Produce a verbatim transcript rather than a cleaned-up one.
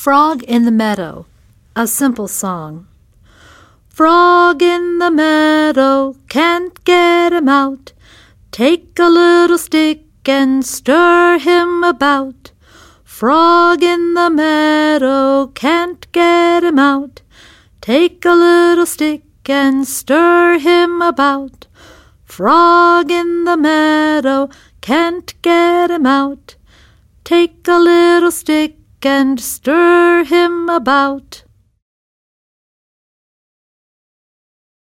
Frog in the Meadow, a simple song. Frog in the meadow, can't get him out. Take a little stick and stir him about. Frog in the meadow, can't get him out. Take a little stick and stir him about. Frog in the meadow, can't get him out. Take a little stick and stir him about.